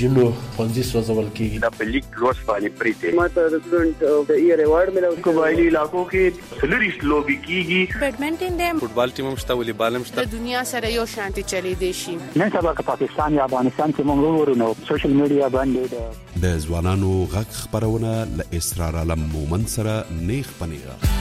جنو ښوونځي سوځول کیږي. دا په لیک لوس باندې پریته ماته د سټوډنټ د ایئر ایوارډ ملو. قبایلی علاقو کې سلریس لوبي کیږي. بیډمنټن دی، فوټبال ټیم هم شته، والیبال هم شته. د دنیا سره یو شانتي چلی دی شي. نن سبا که پاکستان یا افغانستان کې موږ وګورو نو سوشل میډیا باندې د ځوانانو غږ خبرونه ل اسرار علم مومن سره نیغ پنیغه.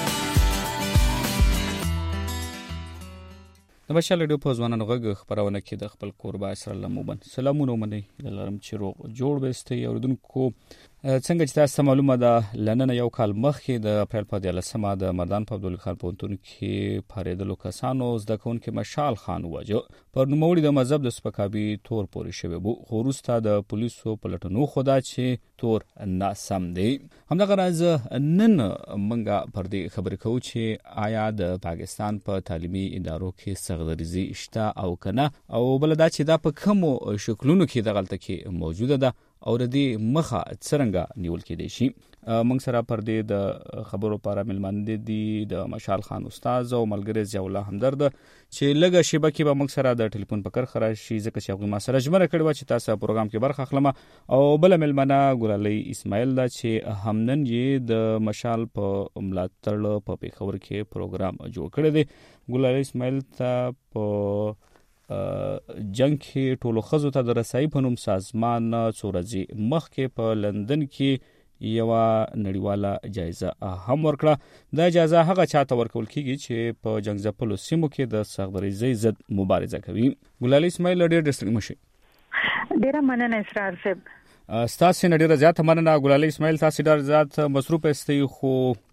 د بشال ریډیو په ځوانانو غږ خبرونه کې د خپل قربا اسرار علم مومن سلامونه مني لرم چې روغ جوړ بستي اوردونکو. څنګه چې تاسو معلومه ده لنن یو کال مخکې د اپریل په 13مه د مردان په عبدالله خان پونتون کې پاریدلو کسانو زده کوونکي مشال خان وجه پر نوموړي د مذهب د سپکاوي تور پورې شوی بو. خو وروسته د پولیسو په لټونو خدا چې تور ناسم دی. همدغه راز نن منګه پر دې خبرې کوو چې آیا د پاکستان په تعلیمي ادارو کې سغدریزي شته او کنه، او بل دا چې دا په کومو شکلونو کې د غلطه کې موجوده ده او د دې مخه څرنګه نیول کېدای شي. موږ سره پر دې د خبرو لپاره ملمان دي د مشال خان استاد او ملګری ضیاء الله همدرد چې لږه شیبه کې به موږ سره د ټلیفون په کار خراشي ځکه چې هغه ما سره جمره کړو چې تاسو پروګرام کې برخه اخلم. او بل ملمنه ګلالي اسماعیل دا چې همنن یې د مشال په ملاتړ په پیښور کې پروګرام جوړ کړی دی. ګلالي اسماعیل ته په جنگ کې ټولو خزو ته د رسایي په نوم سازمان څورځي مخکې په لندن کې یو نړیواله جایزه هم ورکړه. دا جایزه هغه چاته ورکول کیږي چې په جنگ ځپلو سیمو کې د سغدریزۍ ضد مبارزه کوي. ګلالي اسماعیل ډېر ډېر مشي. ډېر مننه اسرار صاحب. تاسو نه ډېر زیات مننه ګلالي اسماعیل، تاسو ډېر زیات مصروف استئ خو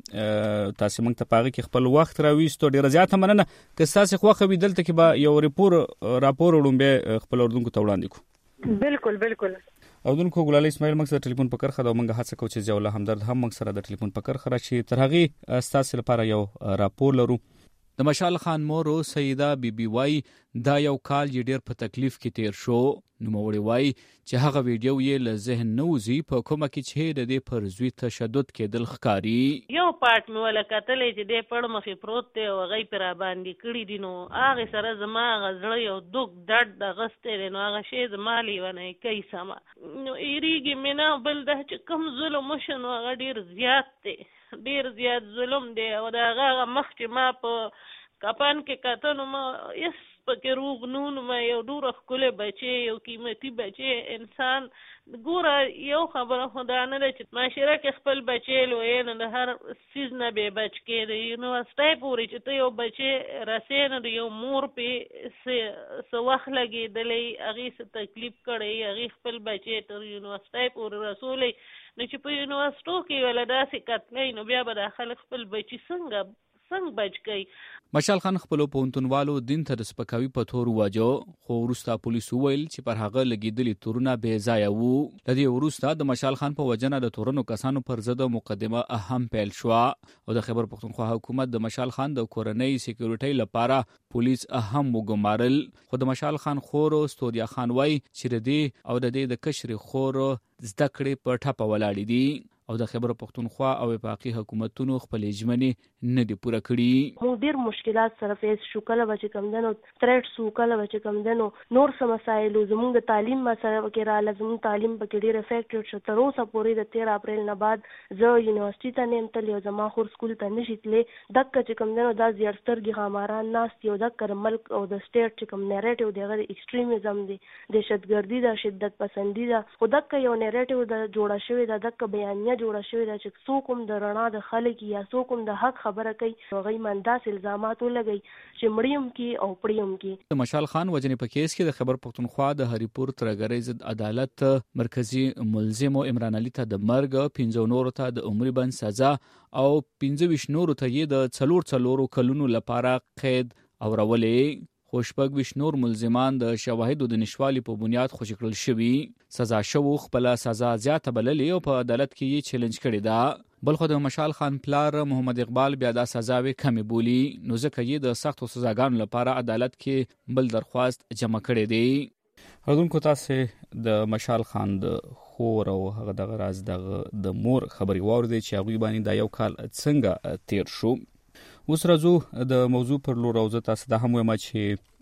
تاسو موږ ته پاره کې خپل وخت راويستو. ډېر زیات مننه. که تاسو خو خو دلته کې به یو راپور وړومبه خپل اردوونکو ته وړاندې کو. بالکل اردوونکو ګلالي اسماعیل موږ سره ټلیفون په کرخه دا موږ هڅه کوو چې ضیاء الله همدرد هم موږ سره د ټلیفون په کرخه راشي. تر هغه تاسو لپاره یو راپور لرو. د مشال خان مورو سیده بیبي وای دا یو کال یې ډېر په تکلیف کې تیر شو. نوموړی وای چې هغه ویډیو یې له ذهن نه وځي په کومه کې چې د دې پر زوی تشدد کېدل ښکاري. یو پارت مې ولا کتلې چې دې پړ مخې پروت دی او هغه پر باندې کړي دي، نو هغه سره زما غزړه یو دوک درد د غستې نو هغه شی زما لیونه کوي سما نو ایریږي مې نه. بل د چې کوم ظلم وشنو هغه ډېر زیات دی، ډېر زیات ظلم دی. او دا هغه مخ چې ما په کپان کې کتنو ما یس پکې روغ نون ما یو ډوره ښکلی بچی، یو قیمتي بچی انسان. ګوره یو خبره خدا نه ده چې معاشره کې خپل بچی لوی نه د هر څیز نه بې بچ کېدی. یونیورسټۍ پورې چې ته یو بچی رسې نه د یو مور پې څه وخت لګېدلی، هغې څه تکلیف کړی، هغې خپل بچی تر یونیورسټۍ پورې رسولی. نو چې په یونیورسټو کې ولا داسې کتلی نو بیا به دا خلک خپل بچي څنګه بچ کوي. مشال خان خپل پونتونوالو دین ته د سپکاوي په تور واجو، خو وروسته پولیسو ویل چې پر هغه لګیدلي تورونه بې ځایه وو. د دې وروسته د مشال خان په وجنه د تورنو کسانو پر ضد مقدمه اهم پیل شو او د خیبر پختونخوا حکومت د مشال خان د کورنۍ سکیورټي لپاره پولیس اهم وګمارل. خو د مشال خان خور استودیا خان وای چې د دې او د دې د کشر خور زده کړې په ټاپه ولاړې دي او د خیبر پختونخوا او وفاقي حکومتونو خپل ژمنې نه دي پوره کړي. مو ډیر مشکلات سره فیس شو، کله بچ کم دنو تھریټ سو، کله بچ کم دنو نور سم مسایل زموږ د تعلیم مسله کې را لازم تعلیم پکې ډیر افیکټډ شو. تر اوسه پورې د 13 اپریل نه بعد زه یونیورسيټي ته نیم تل یو زما خور سکول ته نشیتلې دک چې کم دنو دا زیارسترګي خاماران ناس یو دک ملک او د سټیټ چې کم نیریټیو دغه ایکستریمزم دی، دهشتګردي دا شدت پسندي دا خودک یو نیریټیو د جوړه شوی دا دک بیانیه جوړه شوی دا چې څوک د رڼا د خلک یا څوک د حق خبره کوي هغه منداس الزامات ولګي چې مړیم کې او پړیم کې. مشال خان وجنې په کیس کې د خیبر پختونخوا د هریپور ترګری ضد عدالت مرکزی ملزم عمران علي ته د مرګ، 15 نورو ته د عمر بند سزا او 25 نورو ته یې د 4 کلونو لپاره قید او رولې. خوشبګ نور ملزمان د شواهدو د نشوالي په بنیاد خوشی کړل شوی. سزا شو خپل سزا زیاته بللې او په عدالت کې یې چیلنج کړی دا. بل خو د مشال خان پلار محمد اقبال بیا د سزاوي کمی بولی، نو ځکه یې د سختو سزاګانو لپاره عدالت کې بل درخواست جمع کړی دی. هردونکو تاسو د مشال خان د خور او هغه د غراز د مور خبري واردې چې هغه باندې د یو کال څنګه تیر شو. اوس راځو د موضوع پر لور او زه تاسو د هم وایم چې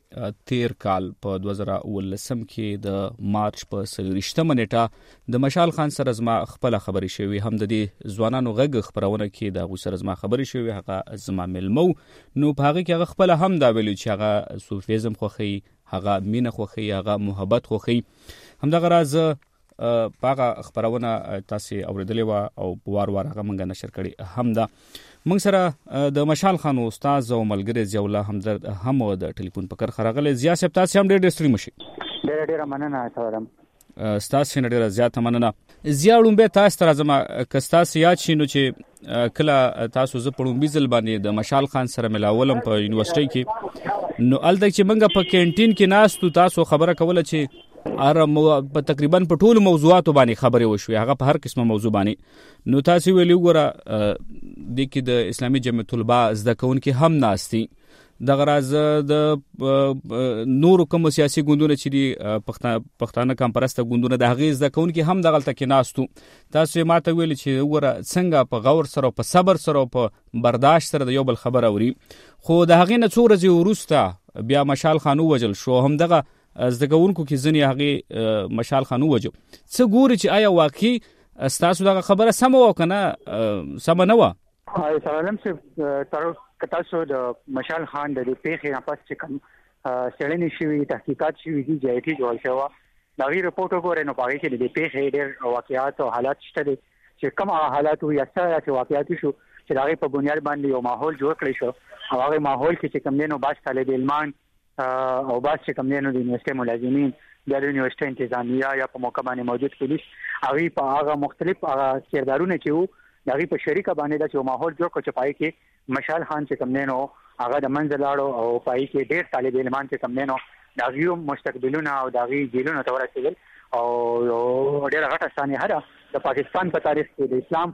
تیر کال په 2019 کې د مارچ په 23 نیټه د مشال خان سره زما خپل خبري شوی هم د دې ځوانانو غږ خبرونه کې د غو سره زما خبري شوی هغه زما ملمو نو په هغه کې هغه خپل هم دا ویلو چې هغه صوفیزم خوخي هغه مینه خوخي هغه محبت خوخي هم دا غراز پاغه خبرونه تاسو اوریدلې و او وار هغه مونږ نشر کړي هم دا مونږ سره د مشال خان استاد او ملګری ضیاء الله همدرد هم د ټلیفون په کر خراغله ضیاء صاحب تاسو هم ډېر ستړي مشي ډېر مننه تاسو تاسو نه ډېر زیات مننه ضیاء لومبه تاسو تر زما کستاسو یاد شینو چې کله تاسو ز پړم بیزل باندې د مشال خان سره ملاولم په یونیورسيټي کې نو الته چې مونږ په کینټین کې ناستو تاسو خبره کوله چې په تقریبا په ټولو موضوعاتو باندې خبرې وشوي هغه په هر قسمه موضوع باندې نو تاسو ویلو ګوره د کې د اسلامي جمعیت العلماء زده کوونکي هم ناستي د غراز د نور کوم سیاسي ګوندونه چې دی پښتانه کمپرسته ګوندونه د هغې زده کوونکي هم دغلته کې ناستو تاسو ماته ویل چې ګوره څنګه په غور سره په صبر سره په برداشت سره د یو بل خبر اوري خو د هغې نه څو ورځې وروسته بیا مشال خان ووجل شو هم دغه زده کوونکو کې ځنې هغې مشال خان ووجو څه ګوري چې آیا واقعي ستاسو دغه خبره سمه وه که نه سمه نه وه سلام صاحب تاسو د مشال خان د پیښې نه پس چې کوم څېړنې شوي تحقیقات شوي دي جایټي جوړ شوی د هغې رپورټ وګورئ نو په هغې کې د پیښې ډېر واقعات او حالات شته دي چې کوم حالات یا څه واقعات شو چې د هغې په بنیاد باندې یو ماحول جوړ کړی شو او هغې ماحول کې چې کوم دی نو بعض طالب علمان او بعض چې کوم دی نو د یونیورسټۍ ملازمین بیا د یونیورسټۍ انتظامیه یا په موقع باندې موجود پولیس هغې په هغه مختلف کردارونه چې وو د هغې په شریکه باندې داسې یو ماحول جوړ کړو چې په هغې کې مشال خان چې کوم دی نو هغه د منځه لاړو او په هغې کې ډېر طالب علمان چې کوم دی نو د هغې هم مستقبلونه او د هغې جیلونو ته ورسېدل او ډېره غټه سانحه ده د پاکستان په تاریخ کې د اسلام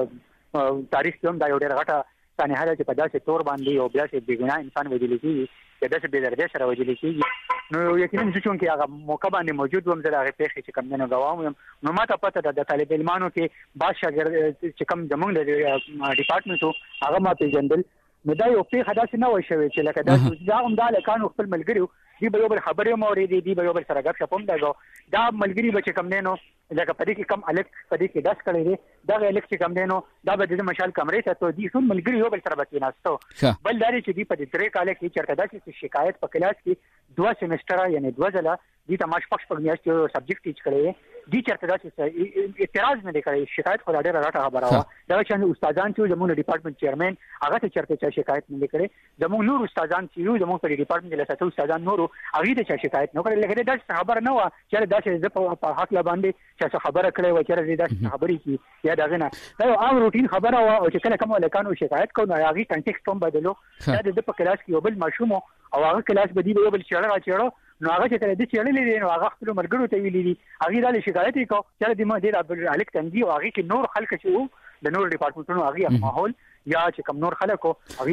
په تاریخ کې هم دا یو ډېره غټه سانحه ده چې په داسې تور باندې یو داسې بېګناه انسان وژل کېږي چې داسې بې دردۍ سره وژل کېږي نو یقینا زه چونکې هغه موقع باندې موجود وم زه د هغې پیښې چې کوم دی نو ګواه یم نو ما ته پته ده د طالب علمانو کې بعض شاګرد چې کوم زموږ د ډپارټمنټ و هغه ما پېژندل نو دا یو پیښه داسې نه وه شوې چې لکه داسې دا هم دا هلکانو خپل ملګري دوی به یو بل خبرې هم اورېدې دوی به یو بل سره ګپ شپ هم دا ملګري به چې کوم دی نو لکه په دې کې کم الک په دې کې داس کړی دی دغه الک چې کوم دی نو دا به د مشال کمرې ته دوی ټول ملګري یو بل سره به کېناستو بل دا دی چې دوی په دې 3 کال کې چېرته داسې شکایت په کلاس کې 2 سیمسټره یعنې 2 ځله دوی ته ما شپږ میاشتې یو سبجیکټ ټیچ کړی دی دوی چېرته داسې اعتراض نه دی کړی شکایت خو دا ډېره غټه خبره وه دغه شان استادان چې زموږ د ډپارټمنټ چیرمین هغه ته چېرته چا شکایت نه دی کړی زموږ نور استادان چې یو زموږ په ډپارټمنټ کې لساته استادان نورو هغې ته چا شکایت نه کړی لکه داسې خبره نه وه چې داسې زه په حق باندې چا خبره کړې وه چېرې داسې خبرې کړي یا د هغې نه دا یو عام روټین خبره وه او چې کله کوم هلکانو شکایت کوو نو هغې کنټیکسټ هم بدلو دا د ده په کلاس کې یو بل ماشوم او هغه کلاس به دوی به یو بل چېړه راچېړه نو هغه چې کله ده چېړلې دی نو هغه خپلو ملګرو ته ویلي دي هغې دا له شکایت یې کوو چېرې د هلک تنګي او هغې کې نور خلک چې وو د نورو ډپارټمنټونو هغې ماحول یا چې کوم نور خلک وو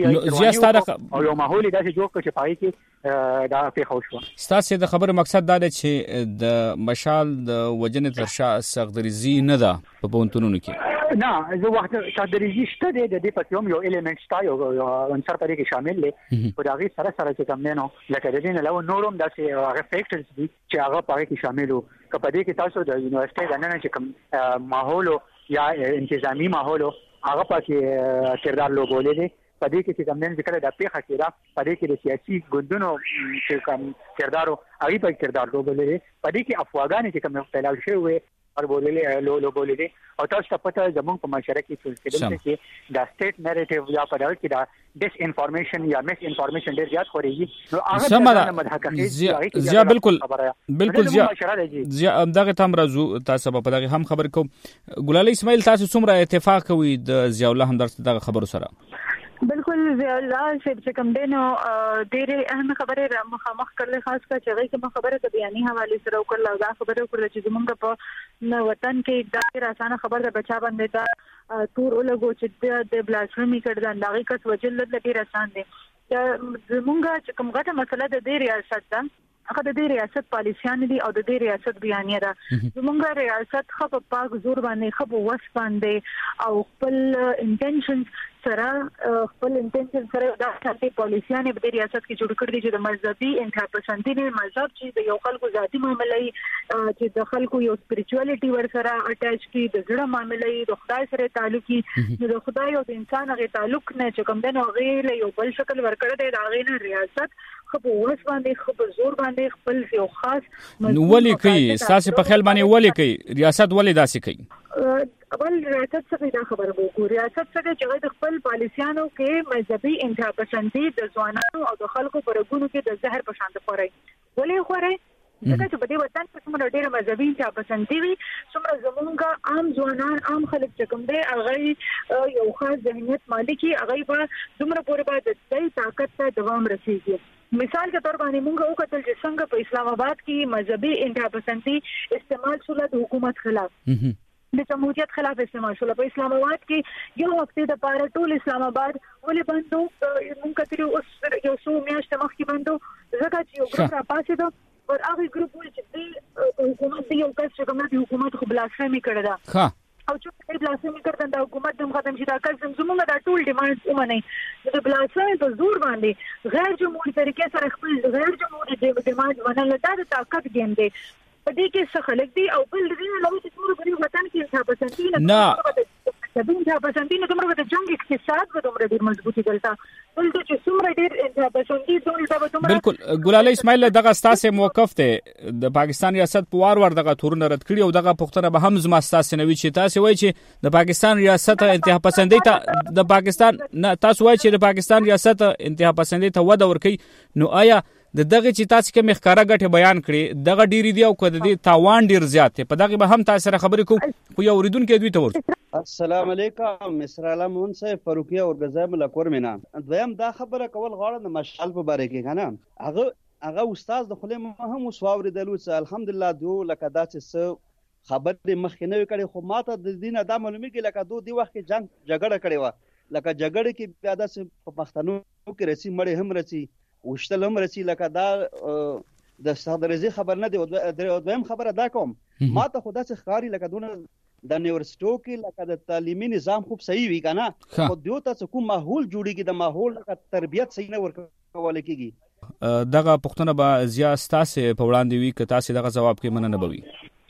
هغې او یو ماحول یې داسې جوړ کړو چې په هغې کې دا پیښه وشوه ستاسې د خبرې مقصد دا دی چې د مشال د وژنې تر شا سختدریزي نه ده په پوهنتونونو کې نه زه وخت سختدریزي شته دی د دې پسې هم یو ایلیمنټ شته یو عنصر په دې کې شامل دی خو د هغې سره سره چې کوم دی نو لکه د دې نه علاوه نور هم داسې هغه فیکټرز دي چې هغه په هغې کې شامل وو که په دې کې تاسو د یونیورسټۍ دننه چې کوم ماحول یا انتظامي ماحول هغه پکې کردار لوبولی دی په دې کې چې کوم دی چې کله دا پیښه کېده په دې کې د سیاسي ګوندونو چې کوم کردار و هغې پکې کردار لوبولی دی په دې کې افواګانې چې کوم فیلاو شوي وې لوبولی دی او تاسو ته پته زموږ په معاشره کې چې دا سټیټ نیریټیو یا په دغه کې دا ډس انفارمیشن یا مس انفارمیشن ډېر زیات خورېږي نو هغه زیات بالکل زیات دغه ته هم راځو تاسو په دغه هم خبر کوم ګلالۍ اسماعیل تاسو څومره اتفاق کوئ د ضیاء الله همدرد دغه خبرو سره بالکل ضیاء الله صاحب چې کوم دی نو ډېرې اهم خبرې را مخامخ کړلې خاص کر چې هغې کومه خبره د بیاني حوالې سره وکړله او دا خبره وکړله چې زمونږ په وطن کې دا ډېره اسانه خبره ده بچا باندې دا تور ولګو چې د بلاسفیمي کړ د هغې کس وژل ډېر اسان دی زمونږ چې کوم غټه مسله د دې ریاست ده هغه د دې ریاست پالیسیان دي او د دې ریاست بیانیه ده زمونږ ریاست ښه په پاک زور باندې ښه په وس باندې او خپل انټینشنز سره خپل انټنشن سره دا شانتي پالیسیانه په ریاست کې جوړ کړی چې د مذهبي انټرپرسنټي نه مذهب چې د یو خلکو ذاتي معاملې چې د خلکو یو سپریچوالټي ور سره اٹیچ کی د زړه معاملې د خدای سره تعلق کی د خدای او د انسان غي تعلق نه چې کوم د نوغه یو بل شکل ور کړی دی دا غي نه ریاست خو وس باندې خو زور باندې خپل یو خاص نو ولي کوي ساسي په خیال باندې ولي کوي ریاست ولي داسې کوي اول ریاست څخه دا خبره وکړو ریاست څخه چې د خپل پالیسیانو کې مذهبي انټرپرسنټي د ځوانانو او د خلکو پرګونو کې د زهر په شان خوري ولې خوري ځکه چې په دې وطن کې څومره ډېر مذهبي انټرپرسنټي وي څومره زمونږ عام ځوانان عام خلک چې کوم دی هغه یو خاص ذهنیت مالکي هغه په دومره پورې باندې د طاقت ته دوام رسیږي مثال کے طور باندې موږ وکړل چې څنګه په اسلام آباد کې مذهبي انټرپرسنټي استعمال شول د حکومت خلاف د جمهوریت خلاف استعمال شول په اسلام آباد کې یو وخت د پاره ټول اسلام آباد ولې بندو موږ کتري اوس یو څو میاشتې مخکې بندو ځکه چې یو ګروپ را پاسې دو او هغه ګروپ چې د حکومت دی یو کس چې کومه د حکومت خو بلاسفامي کړی دا او چې بلاسفامي کړی دا حکومت د ختم شي دا کس زموږ د ټول ډیماند ومني د بلاسفامي په زور باندې غیر جمهوریت طریقې سره خپل غیر جمهوریت ډیماند ونل دا د طاقت ګیم دی په دې کې څه خلک دي او بل دې نو چې ټول په وطن کې انټرپرسنټي نه پسندي نه کومه د جنگ اقتصاد په دومره ډیر مضبوطی دلته ولته چې څومره ډیر انټرپرسنټي ټول بالکل ګلالي اسماعیل دغه ستاسو موقف ته د پاکستان ریاست په وار دغه تورونه رد کړی او دغه پښتنه به هم زما ستاسو نوي چې تاسو وایي چې د پاکستان ریاست انتها پسندي ته د پاکستان نه تاسو وایي چې د پاکستان ریاست انتها پسندي ته وده ورکړي نو آیا د دغه چې تاسو کوم ښکارا غټه بیان کړي دغه ډیری دی او کده دی تاوان ډیر زیات په دغه به هم تاسو سره خبرې کوو خو یو اوریدونکو دوی ته ورته السلام علیکم مصر علمون صاحب فاروقیه اور غزام لکور مینا دویم دا خبره کول غواړم د مشال په باره کې کنه هغه استاد د خله هم وسواوري دلو الحمدلله دو لکه دا چې خبر مخینه کړي خو ماته د دینه دا معلومه کې لکه دو دی وخت جنگ جګړه کړي و لکه جګړه کې بیا د پښتنو کې رسي مړې هم رسي وشتل هم رسي لکه دا د صدرزي خبر نه دی دویم خبره دا کوم ما ته خدا څخه خاري لکه دونه د یونیورسيټو کې لکه د تعلیمي نظام خوب صحیح وي کنه خو دیو ته کوم ماحول جوړیږي د ماحول لکه تربيت صحیح نه ورکول کېږي دغه پښتنه به زیات تاسو په وړاندې وي که تاسو دغه جواب کې مننه بوي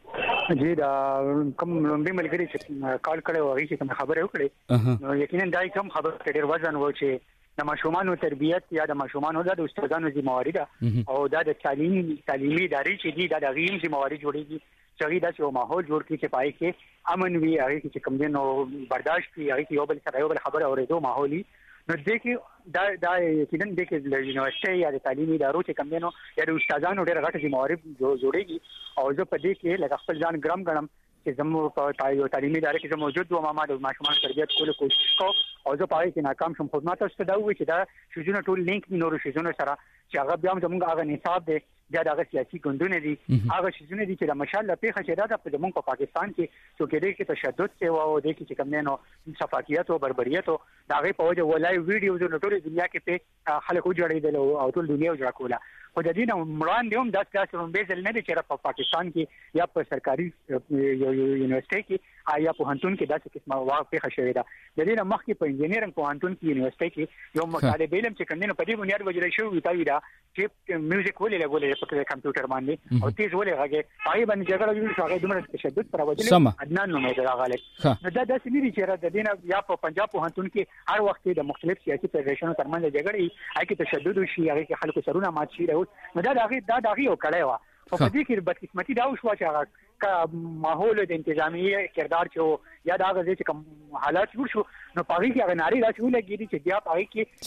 جی دا کوم لومبي ملګری چې کال کړي وایي چې کوم خبره وکړي نو یقینا دای کوم خبره ډیر وزن و چې د ماشومانو تربيت یا د ماشومانو د استادانو ذمہواری ده او د تعلیمي ادارې چې دي د غیم ذمہواری جوړیږي چې دا یو ماحول جوړ کړي چې پای کې امن وي هغه چې کوم دین او برداشت وي هغه یو بل سره یو بل خبره اورېدو ماحولي نو دې کې دا یقینا د یونیورسيټي یا د تعلیمي ادارو چې کوم دین یا د استادانو ډېر غټ ذمہواری جوړیږي او زه په دې کې لکه خپل ځان ګرام ګڼم چې زموږ په تعلیمي ادارې کې زموږ موجود و ما د ماشومان تربيت کولو کوشش کوم او زه پاره کې ناکام شوم خدمت ته دا وی چې دا شوزونه ټول لینک نورو شوزونه سره چې هغه بیا زموږ هغه نصاب دی بیا د سیاسي ګوندونه دي هغه شوزونه دي چې د مشال په خچې دا د زموږ په پاکستان کې چې کې کې تشدد څه و او د کې چې کوم نه نو صفاقیت او بربریت او دا غي په وجه ولای ویډیوز نو ټول دنیا کې په خلکو جوړېدل او ټول دنیا جوړ کوله خو د دې نو مړان دی هم د تاسو هم به ځل نه دي چې په پاکستان کې یا په سرکاري یونیورسيټي کې یا په هنتون کې داسې قسمه واقع شوې ده د دې مخکې په انجینرینګ په هنتون کې یونیورسيټي کې یو مطالبه علم چې کوم نه په دې بنیاد وجره شو ویتاوی دا چې میوزیک ولې لګولې په کمپیوټر باندې او تیز ولې راغی پای باندې جګړه جوړ شو هغه دومره تشدد پر وجه عدنان نو مې راغله نو دا داسې نه دي چې د دې یا په پنجاب په هنتون کې هر وخت د مختلف سیاسي فدریشنونو ترمنځ جګړې هغه کې تشدد شي هغه کې خلکو سرونه مات شي نو دا دغه یو کړی و په دې کې بدقسمتي دا وشو چې هغه ماحول د انتظامی کردار چې یا دا غزي چې کوم حالات جوړ شو نو پاره کې هغه ناری راځي ولګي چې بیا پاره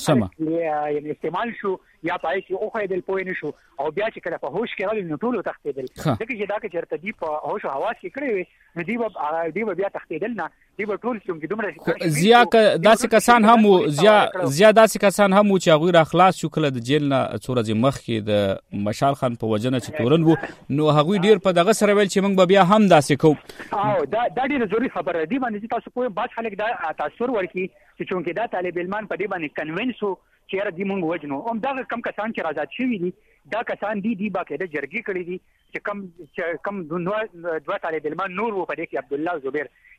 کې یعنی استعمال شو یا پاره کې او خې دل پوي نشو او بیا چې کله په هوش کې غل نو ټولو تختیدل چې دا کې چرته دی په هوش او حواس کې کړی نو دی بیا تختیدل نه دی ټول چې دومره زیا داسې کسان هم زیا داسې کسان هم چې هغه را خلاص شو کله د جیل نه څورځ مخ کې د مشال خان په وجنه چې تورن وو نو هغه ډیر په دغه سره ویل چې موږ بیا هم داسې کوو او دا ډیره ضروري خبره دی باندې تاسو په باج خلک دا تاثیر ورکړي چې چونکه دا طالب علمان په دې باندې کنوینسو چې را دي موږ وجنو هم دا کم کسان چې آزاد شوي دي دا کسان دي باقاعده جرګي کړي دي چې کم دوه طالب علمان نور و په دې کې عبد الله زبیر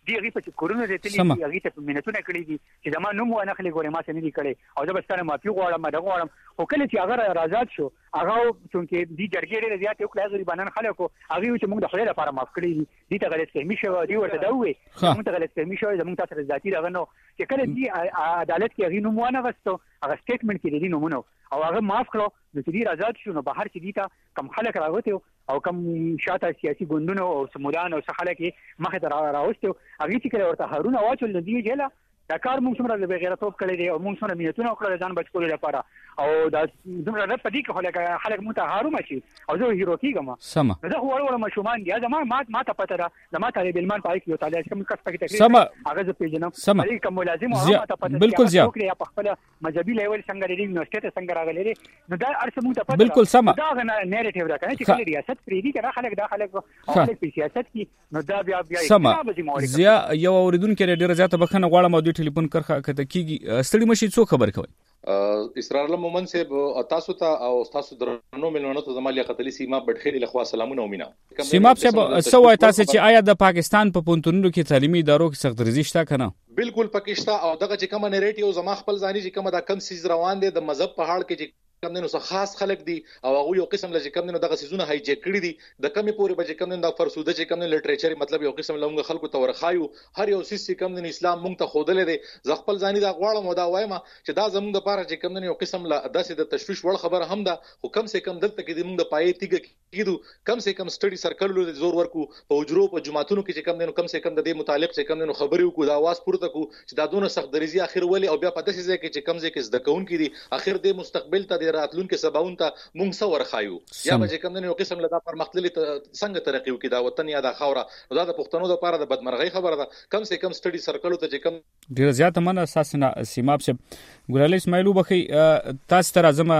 دی غي په کورونه دي تللی هغه ته منتونه کړی دي چې زمما نوم ونه خلې ګوره ما څه نه دي کړي او دا بس کنه مافي غواړم دا غواړم خو کله چې هغه آزاد شو هغه چې دی جرګې لري زیات یو کلاس غریبانان خلکو هغه چې موږ د خلې لپاره معاف کړی دي ته غلط فهمي شو دی ورته دا وې موږ ته غلط فهمي شو زموږ تاسو ذاتي دغه نو چې کله دی عدالت کې هغه نوم ونه غستو هغه سټیټمنټ کې دی نومونه او هغه معاف کړو نو چې دی آزاد شو نو بهر چې دی ته کم خلک راغوته او کم شاته سیاسي ګوندونو او سمودان او خلک مخه ته راوستو هغه چې کله ورته هارون واچول نو دی جلا دا کار موږ څومره د غیرتوب کړی دی او موږ څومره نیتونه وکړل ځان بچ کولو لپاره او دا دومره نه پدې کې خلک متهارو ماشي او زه هیرو کیږم سم زه خو وړ مشومان دی زما ما ته پته ده زما طالب علمان پای کې یو طالب کوم کس پکې تکلیف سم هغه زه پیژنم هغه کوم ملازم او ما ته پته بالکل زیات په خپل مذهبي لیول څنګه لري یونیورسيټي څنګه راغلي نو دا ارسه موږ ته پته بالکل سم دا نریټیو دا کنه چې ریاست پریدي کنه خلک دا خلک او خلک په سیاست کې نو دا بیا سم زیا یو اوریدونکو ډیره زیاته بخنه غواړم او د ټلیفون کرخه کته کیږي ستړي مشي څو خبر کوي اسرار الله مومن صاحب تاسو ته او تاسو درنو ملونو ته زمالي قتلی سیما بډخېل له خوا سلامونه ومینا سیما صاحب سوای تاسو چې آیا د پاکستان په پونتونو کې تعلیمي ادارو کې سخت ریزش تا کنه بالکل پکشتا او دغه چې کوم نریټیو زما خپل ځاني چې کوم دا کم سیز روان دي د مذهب په حال کې چې کم نو څه خاص خلک دي او هغه یو قسم لږ کم نو دغه سيزونه هایجیک کړی دي د کمی پورې بچ کم نو د فرسوده چې کم نو لټریچر مطلب یو قسم لږ خلکو ته ورخایو هر یو سیس کم نو اسلام مونږ ته خودلې دي ز خپل ځاني دا غواړم او دا وایم چې دا زموږ د پاره چې کم نو یو قسم لا داسې د تشويش وړ خبره هم ده خو کم سه کم دلته کې مونږ د پای تیګ کېدو کم سه کم سټډي سرکل له زور ورکو په وجرو په جماعتونو کې چې کم نو کم سه کم د دې متعلق چې کم نو خبرې وکړو دا आवाज پورته کو چې دا دونه سخت دریزي اخر ولي او بیا په داسې ځای کې چې کم ځای کې زده کون کې دي اخر د مستقبل ته د راتلونکو سباون ته مونږ څو ورخایو یا به کم نه یو قسم له دا پرمختللي څنګه ترقی وکړي دا وطن یا د خوره دا د پښتنو لپاره د بدمرغي خبره ده کم سه کم سټډي سرکلو ته چې کم ډیر زیات من اساسنا سیماب سے ګورال اسماعیل وبخي تاسو تر ازمه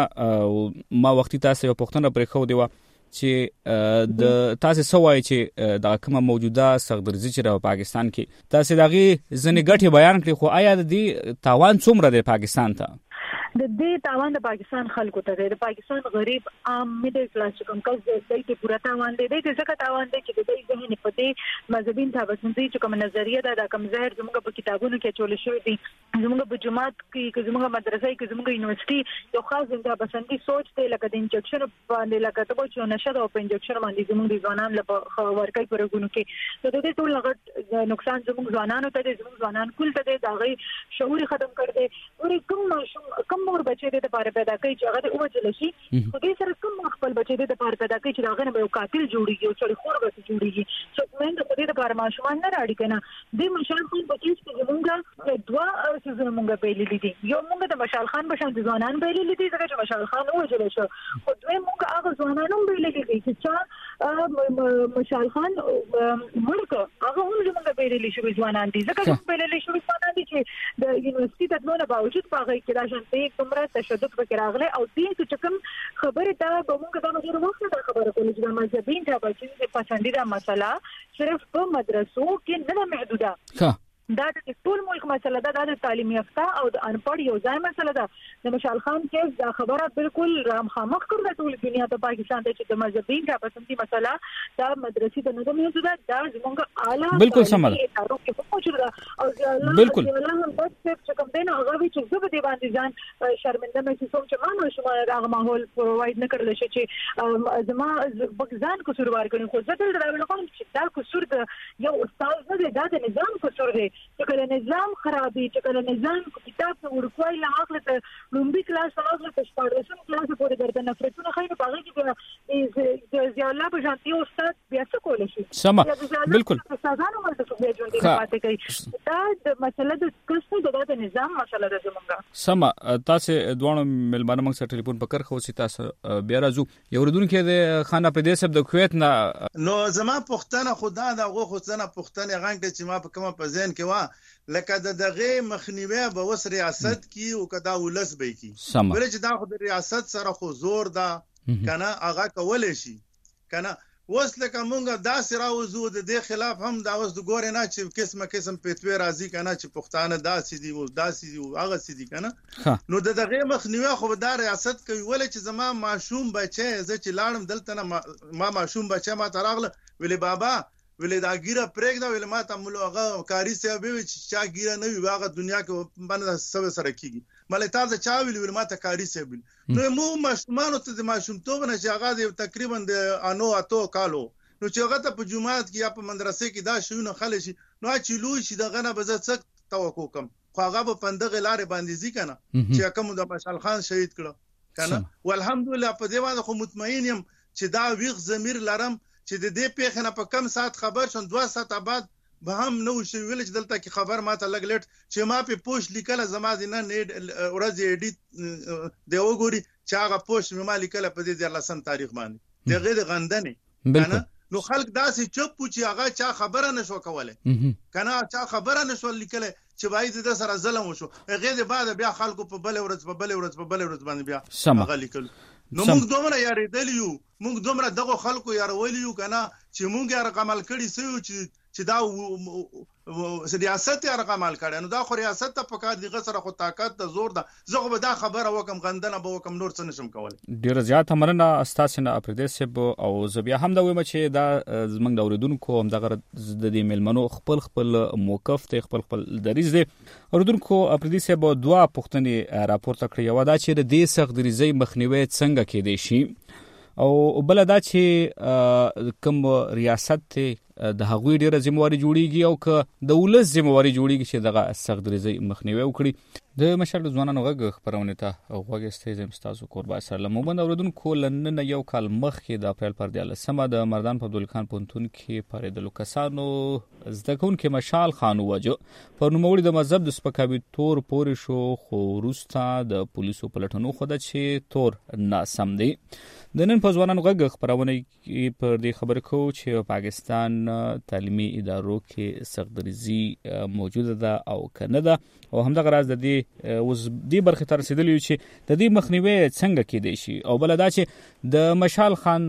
ما وختي تاسو یو پښتنه پرې خو دیوا چې د تاسو سوای چې د کومه موجوده سغدرزي چې په پاکستان کې تاسو دغه ځنې غټي بیان کړی خو آیا د دې تاوان څومره دی پاکستان ته د دې تاوان د پاکستان خلکو ته د پاکستان غریب عام میډل کلاس کوم کس د دې پورا تاوان دی د ځکه تاوان دی چې د دې ذهن په دې مذهبي تابعیت چې کوم نظریه ده د کوم ظاهر زموږ په کتابونو کې چول شوی دي زموږ په جماعت کې زموږ مدرسې کې زموږ یونیورسيټي یو خاص انده بسندي سوچ دی لکه د انجکشن باندې لکه ته چې نشه او په انجکشن باندې زموږ ځوانان له ورکې پرګونو کې نو د دې ټول لغت نقصان زموږ ځوانانو ته د زموږ ځوانان کول ته د هغه شعور ختم کړ دي ورې کوم مور بچي د لپاره پیدا کوي چې هغه د اوجل شي خو دې سره کوم خپل بچي د لپاره پیدا کوي چې هغه نه یو قاتل جوړيږي او چې خور به جوړيږي چې موږ د دې لپاره ماشومان نه راړي کنه د مشال خان بچي چې موږ دوا چې موږ په لیدل دي یو موږ د مشال خان بشان د ځوانان په لیدل دي چې مشال خان اوجل شو خو دوی موږ هغه ځوانانو په لیدل دي چې مشال خان مرګ هغه هم موږ په لیدل شو ځوانان دي ځکه په لیدل شو ځوانان دي چې د یونیورسيټي تدلونه باوجود په کې دا شانتي کومره تشدد وکړ راغله او دې چې کوم خبره دا کومه دا مګر وخت دا خبره کوي چې د مذهبي تابعیت په پسندیده مسله صرف په مدرسو کې نه محدوده دا د ټول ملک مسله ده د تعلیم یافته او د انپړ یو ځای مسله ده د مشال خان کې دا خبره بالکل رام خامخ کړه ټول دنیا ته پاکستان ته چې د مذهبي تابعیت مسله دا مدرسې د نه محدوده دا زموږ اعلی بالکل سم ده او بالکل الله هم بس چې کوم دین هغه چې زه به دی باندې ځان شرمنده مې کوم چې ما شوم هغه ماحول پروواید نه کړل شي چې زما بغزان کو سروار کړي خو زه دل راوړم چې دا کو سر د یو استاد نه دا د نظام کو سر دی چې کله نظام خرابي چې کله نظام کتاب ته ورکوي لا اخر ته لومبي کلاس هغه ته شپږم کلاس پورې درته نفرتونه خاينه باغې کې د ضیاء الله په شانتي استاد بیا څه کول شي سم بالکل استادانو مرته څه ژوند دي پاتې کوي دا د مسله د کسب د نظام مسله ده زمونږه سم تاسو دوه ملمانه موږ سره ټلیفون پکړ خو سي تاسو بیا راځو یو ردون کې د خانه په دې سب د کویت نه نو زما پښتنه خدا دغه خصنه پښتنه غنګ چې ما په کومه په ذهن کې لکه د دغه مخنیوي به وس ریاست کی او کدا ولس به کی ولې چې دا خو د ریاست سره خو زور دا کنه هغه کول شي کنه وس لکه مونږه دا سره وزو د دې خلاف هم دا وس د ګور نه چې قسم پېټوي راځي کنه چې پښتانه داسې دي او داسې دي او هغه سې دي کنه نو د دغه مخنیوي خو دا ریاست کوي ولې چې زما ماشوم بچي زه چې لاړم دلته ما ماشوم بچي ما تراغله ویلې بابا ولې دا ګیره پرېږده ولې ما ته مولو هغه کاری صاحب وی چې چا ګیره نه وي هغه دنیا کې باندې سره کیږي مله تاسو چا ویل ما ته کاری صاحب نو مو ماشومان ته د ماشومتوب نه چې هغه تقریبا د انو اتو کالو نو چې هغه ته په جمعات کې یا په مدرسې کې دا شونه خل شي نو چې لوی شي دغه نه بزت څک توقع کم خو هغه په پندغه لارې باندې ځي کنه چې کوم د مشال خان شهید کړه کنه والحمدلله په دې باندې خو مطمئن يم چې دا ویغ ضمیر لرم چې د دې پیښه نه په کم سات خبر شون 2 ساعت بعد به هم نو شي ویل چې دلته کې خبر ماته لګ لیټ چې ما په پوش لیکل زما د نه ورځ ایډیټ دی وګوري چې هغه پوش ما لیکل په دې 14 تاریخ باندې دغه د غندنه کنه نو خلک داسې چپ چې هغه چا خبره نشو کوله کنه چا خبره نشو لیکل چې باید د سره ظلم وشو هغه د بعد بیا خلکو په بل ورځ باندې بیا هغه لیکل نو موږ دومره یاریدلیو موږ دومره دغه خلکو یارولیو کنه چې موږ یې رقمل کړي سو چې دا ریاست یې رقمل کړي نو دا خو ریاست ته پکار دغه سره خو طاقت ته زور ده زغه به دا خبره وکم غندنه به وکم نور څه نشم کولای ډیر زیات مننه استاد نه اپریدس او زبیا هم دا وایم چې دا زمنګ د اوریدونکو هم دغه د دې ملمنو خپل موقف ته خپل دریز دي اوریدونکو اپریدس به دوا پښتني راپورته کړی و دا چې د دې سخت دریزي مخنیوي څنګه کېدی شي او بل دا چې کوم ریاست ته د هغوی ډیره ذمہواری جوړیږي او که د ولس ذمہواری جوړیږي چې دغه سخت دریزي مخنیوي وکړي د مشال ځوانانو غږ خبرونه ته غوږ استې تاسو قربان سلام وبند اوردونکو لنن یو کال مخکې د اپریل پر 13 د مردان په عبدالخان پونتون کې پاریدلو کسانو زدهکون کې مشال خان وجو پر نوموړي د مذهب د سپکاوي تور پورې شو خو وروسته د پولیسو پلټنو خو د چې تور ناسم دی د نن په ځوانانو غږ خبرونه کې پر دې خبر کو چې پاکستان تعلیمي ادارو کې سخت دریزي موجوده ده او کنه ده او همدغه راز د دې اوس دې برخه تر رسیدلی چې د دې مخنیوي څنګه کېدی شي او بل دا چې د مشال خان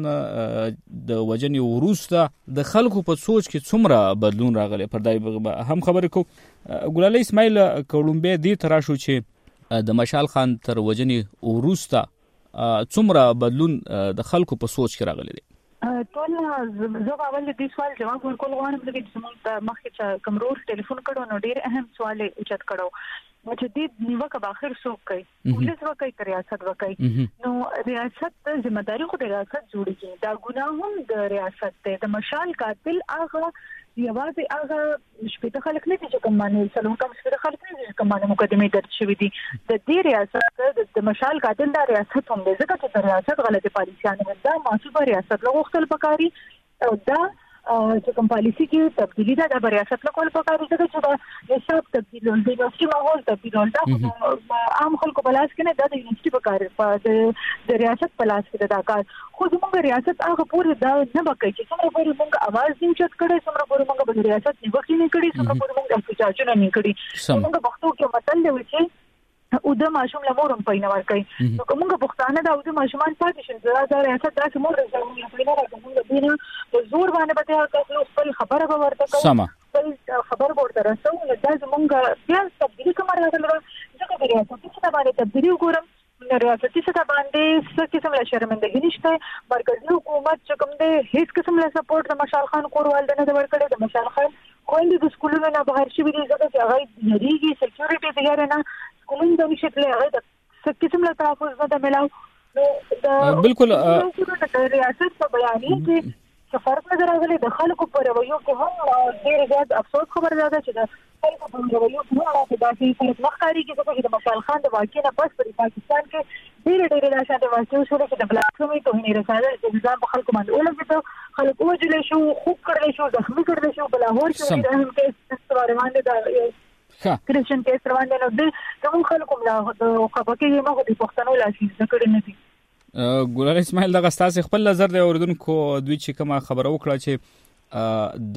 د وجنې وروسته د خلکو په سوچ کې څومره بدلون راغلی پر دای هم خبرې کو ګلالي اسماعیل کولومبیا دې تراشو چې د مشال خان تر وجنې وروسته څومره بدلون د خلکو په سوچ کې راغلی دی ټول زه اول دې سوال جواب ورکول غواړم چې زموږ مخکې چې کومرور ټلیفون کړو نو ډیر اهم سوال اوچت کړو چې دې نیوکه په اخر څوک کوي پولیس وکړي ریاست وکړي نو ریاست ذمہ داری خو د ریاست جوړیږي دا ګناه هم د ریاست ته د مشال قاتل هغه یوازې هغه شپږ خلک نه دي چې کوم باندې سلام کوم شپږ خلک نه دي چې کوم باندې مقدمه درج شوې دي د دې ریاست د مشال قاتل دا ریاست هم د ځکه چې ریاست غلطه پالیسیانه ده معصوبه ریاست له وختل پکاري او دا چې کوم پالیسی کې تبدیلی ده د ریاست له کول پکاري ځکه چې دا حساب تبدیل ول د یونیورسيټي ماحول تبدیل دا عام خلکو په لاس کې نه د یونیورسيټي پکاري د ریاست په لاس کې دا کار خو زموږ ریاست هغه پورې دا نه بکای چې څومره پورې موږ आवाज نه چت کړي څومره پورې موږ د ریاست نیوکه نه کړي څومره پورې موږ د احتجاجونه نه کړي موږ پښتو کې متل دی چې او د ماشوم لمورم پېنه ورکړي نو کومه پښتانه دا د ماشومان پاتې شي زړه ریاست دا مور زموږ پېنه راځي دینه د زور باندې به تاسو خپل خبره به ورته کوي خپل خبر ورته رسو نو دا زموږ بیا تبدیلی کومه راغله ځکه د ریاست څخه باندې تبدیلی وګورم ریاستي څخه باندې څه قسم له شرمندګي نشته مرکزی حکومت چې کوم دی هیڅ قسم له سپورټ د مشال خان کوروال نه ورکړي د مشال خان کوندې د سکولونو نه بهر شي ویل ځکه چې هغه نریږي سکیورټي دیاره نه سکولونو د نشټ له هغه څه قسم له تحفظ نه ملاو بالکل ریاست په بیانې کې څه فرق نظر راغلی د خلکو په رویو کې هم ډېر زیات افسوس خبر ده چې د خلکو په رویو کې هم داسې فرق مخکاري کې ځکه چې د مشال خان د واقع نه پس په پاکستان کې ډېر داسې د واقع شو چې د بلاکسمي توهین رساله د نظام په خلکو باندې ولګېدو خلک وجل شو خوب کړل شو زخمی کړل شو بلاهور کې د هم کې روان دي کرشن کې روان دي نو د کوم خلکو لا د خبرې ما د پښتنو لاسي ذکر نه دي ګلال اسماعیل دغه ستاسو خپل نظر دی اوردونکو دوی چې کومه خبره وکړه چې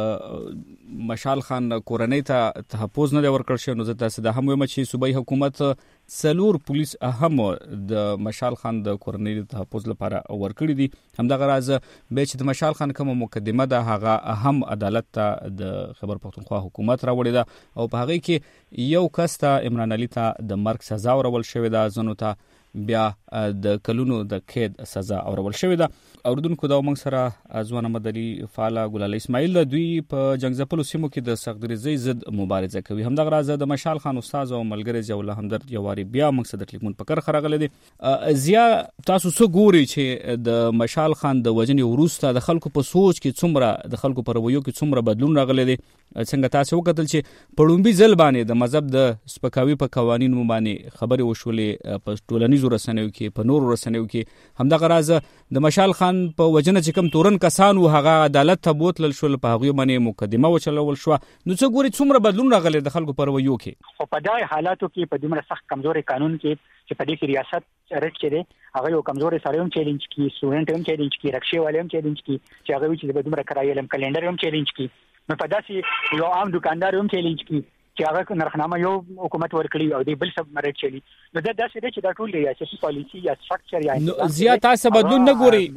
د مشال خان کورنۍ ته تحفظ نه ورکړ شي نو تاسو د هم ومه چې صوبایي حکومت سلور پولیس اهم د مشال خان د کورنۍ د تحفظ لپاره ورکړي دي همدغه راز به چې د مشال خان کومه مقدمه ده هغه اهم عدالت ته د خیبر پختونخوا حکومت راوړي ده او په هغه کې یو کس ته عمران علي ته د مرګ سزا ورول شوې ده ځنو ته بیا د کلونو د قید سزا اورول شوې ده. اوردونکو دا موږ سره ځوان احمد علي فعال ګلالي اسماعیل دوی په جنگ ځپلو سیمو کې د سختګریزۍ ضد مبارزه کوي. همدغه راز د مشال خان استاد او ملګری ضیاء الله همدرد یواري بیا موږ سره د ټلیفون په کار خراغله دي. ضیاء تاسو څه ګوري چې د مشال خان د وجنې وروسته د خلکو په سوچ کې څومره د خلکو په رویو کې څومره بدلون راغلی دی؟ څنګه تاسو وکتل چې په لومبي ځل باندې د مذهب د سپکاوي په قوانینو باندې خبرې وشولې په ټولنیزو رسنیو کې په نورو رسنیو کې؟ همدغه راز د مشال خان په وجنه چې کوم تورن کسان و هغه عدالت ته بوتلل شول، په هغه باندې مقدمه وچلول شو. نو څه ګوري څومره بدلون راغلی د خلکو په رویو کې؟ خو په دای حالاتو کې په دومره سخت کمزوري قانون کې چې په دې کې ریاست رټ کړي هغه یو کمزوري سره هم چیلنج کی، سټوډنټ هم چیلنج کی، رکشې والے هم چیلنج کی چې هغه چې د دومره کرایې لم کلندر هم چیلنج کی. نو په داسې یو عام دکاندار هم چیلنج کی چې هغه نرخنامه یو حکومت ورکړي او دی بل سب مرټ چلی. نو دا داسې دی چې دا ټول ریاسي پالیسی یا سټرکچر یا زیات تاسو بدلون نه ګوري.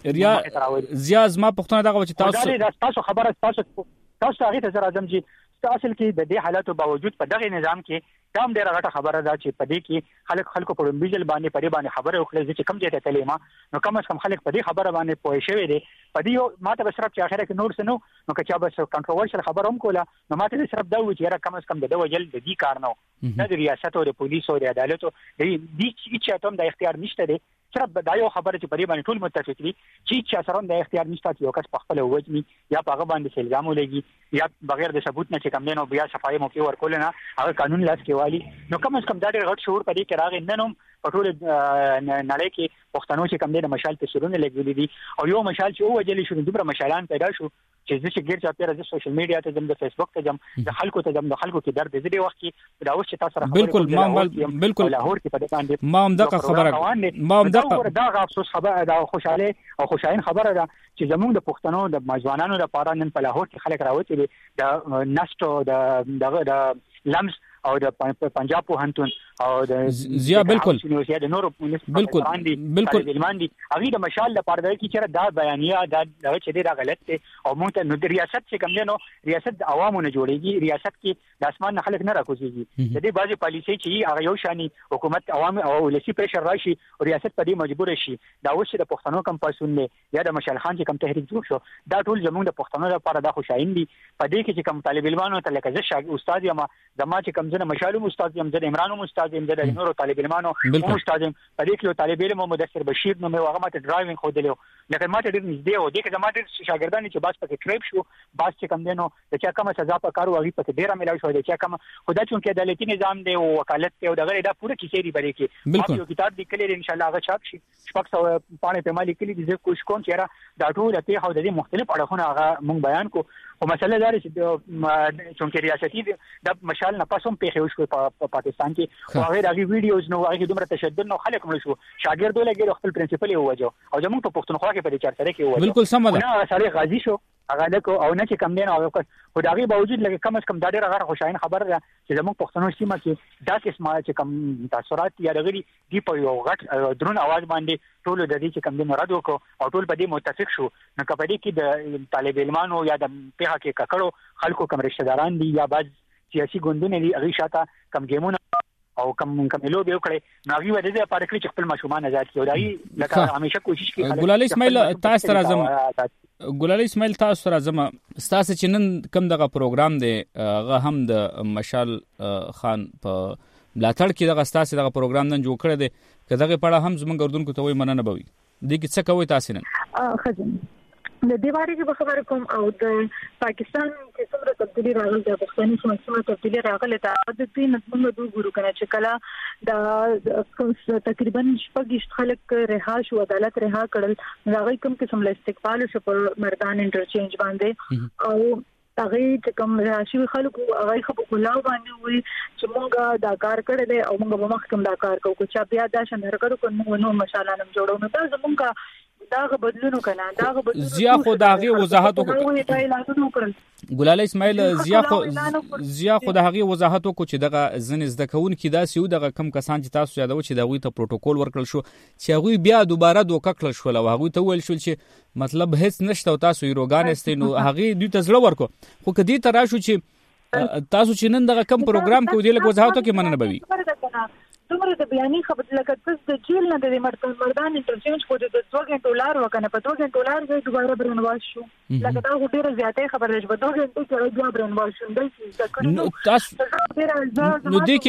زیات ما پښتنه دغه چې تاسو خبره تاسو هغه ته راځم چې اصل کې د دې حالاتو باوجود په دغه نظام کې دام ډیره غټه خبره ده چې په دې کې خلکو په بيجل باندې پرې باندې خبره وکړي چې کم ځای ته تللی ما نو کم از کم خلک په دې خبره باندې پوه شوي دي. په دې ماته به صرف چې اخره کې نور سنو نو که چا به کنټروورشل خبره هم کوله نو ماته صرف دا و چې کم از کم د وجل د دې کار نه د ریاست او د پولیس او د عدالت د دې چې ته د اختیار نشته دي. صرف دا یو خبره چې په دې باندې ټول متفق دي چې سره د اختیار نشته چې یو کس په خپل وجني یا په هغه باندې الزام ولګي یا بغیر د ثبوت نه چې کم دینو بیا صفای مو کې ورکول نه هغه قانون لاس کې والی. نو کم از کم دا ډېر غټ شعور په دې کې راغی. نن په ټول نړۍ کې پښتنو چې کم دینه مشال ته شروع نه لګولې دي او یو مشال چې وجلی شو دومره مشالان پیدا شو چې چې ګیر چا پیره د سوشل میډیا ته د فیسبوک ته د خلکو ته د خلکو کې درد دې وخت کې دا اوس چې تاسو سره بالکل بالکل لاهور کې په دې باندې ما هم دغه خبره ما هم دغه افسوس خبره دا خوشاله او خوشاین خبره ده چې زموږ د پښتنو د مځوانانو لپاره نن په لاهور کې خلک راوځي د نستو د لمس او د پنجاب پوهنتون او د زیا بالکل د نورو بالکل علماندي هغه د مشال لپاره د کی چیرې دا بیانیه دا چې دا غلط دی او موږ ته نو د ریاست چې کوم دی نو ریاست عوامو نه جوړیږي. ریاست کې د اسمان نه خلک نه راکوزيږي. د دې بعضي پالیسي چې هغه یو شانی حکومت عوام او ولسی پریشر راشي او ریاست په دې مجبور شي. دا اوس د پښتنو کم پاسون نه یا د مشال خان چې کم تحریک جوړ شو دا ټول زموږ د پښتنو لپاره د خوشاین دي. په دې کې چې کم طالب علمانو ته لکه زه استاد یم زما چې کم زنه مشالو استاد یم زه عمران استاد یم زه نورو طالب علمانو استاد یم. په دې کې یو طالب علم مدثر بشیر نو مې هغه ماته ډرایوینګ خو دلو لکه ماته ډیر نږدې و دې کې زما ډیر شاګردان چې باس پکې ټریپ شو باس چې کم دینو د چا کومه سزا په کارو هغه پکې ډیره ملاوي شو د چا کوم خدای چون کې عدالتي نظام دی او وکالت دی او دغه دا پوره کیسې دی بری کې یو کتاب لیکلی ان شاء الله هغه چاپ شي شپږ سو پانه په مالي کې دي کوم کوم چیرې دا ټول ته هو د دې مختلف اړخونه هغه مونږ بیان کو او مسله دا چې چون کې ریاستي د مشال نه پاسوم په خو په پاکستان کې او هغه دغه ویډیوز نو هغه دومره تشدد نو خلک مړ شو شاګرد ولګي خپل پرنسپل یو وجو او زموږ په پښتونخوا کې په دې چارچره کې وایي بالکل سم ده نه سړی غازی شو هغه له او نه چې کم دین او خو دغه باوجود لکه کم از کم دا ډیره غره خوشاین خبر ده چې زموږ پښتنو سیمه کې دا قسمه چې کم تاثیرات یا دغه دی په یو غټ درون आवाज باندې ټول د دې چې کم دین رد وکړو او ټول په دې متفق شو. نو کپدې کې د طالب علمانو یا د پیغه کې ککړو خلکو کم رشتہ داران دي یا بعض سیاسي ګوندونه دي هغه شاته کم ګیمونه او کم لو به وکړي نو هغه ودې لپاره چې خپل مشومان آزاد کړي او دای لکه همیشه کوشش کوي. ګلالي اسماعیل تاسو راځم ګلالي اسماعیل تاسو راځم تاسو چې نن کوم دغه پروګرام دی هغه هم د مشال خان په بلاتړ کې دغه تاسو دغه پروګرام نن جوړ کړی دی که دغه پړه هم زمونږ اردوونکو ته وي مننه بوي د کی څه کوي تاسو نن خجن د دیواري کې خبر کوم او د پاکستان کې څومره تبدیلی راغله د پاکستاني سیمه تبدیلی راغله د دې نظمونو دوه ګورو کنه چې کله د تقریبا شپږ خلک رها شو عدالت رها کړل راغی کوم قسم له استقبال شو په مردان انټرچینج باندې او هغه چې کوم راشي خلکو هغه خو کلاو باندې وي چې مونږه دا کار کړل او مونږ به مخکم دا کار کوو چې بیا دا شنه حرکت کوو نو مشالانم جوړو نو دا زمونږه داغه بدلونو کنه داغه بدلونو زیا خو داغه وضاحت وکړه ګلالي اسماعیل زیا خو داغه وضاحت وکړه چې دغه زن زده کون کې دا سیو دغه کم کسان چې تاسو یادو چې دغه ته پروتوکول ورکړل شو چې هغه بیا دوباره دوکه کړل شو او هغه ته ویل شو چې مطلب هیڅ نشته او تاسو یروګان استینو هغه دوی ته زړه ورکو خو کدی تر شو چې تاسو چې نن دغه کم پروګرام کو دی له وضاحت کې مننه بوي څومره د بیانې خبر لکه د جیل نه د مردان انټرچینج کو د 2 غنټو لار وکنه په 2 غنټو لار کې دوباره برن واش شو لکه دا ډیره زیاتې خبره ده په 2 غنټو کې بیا برن واش شو نو تاسو نو د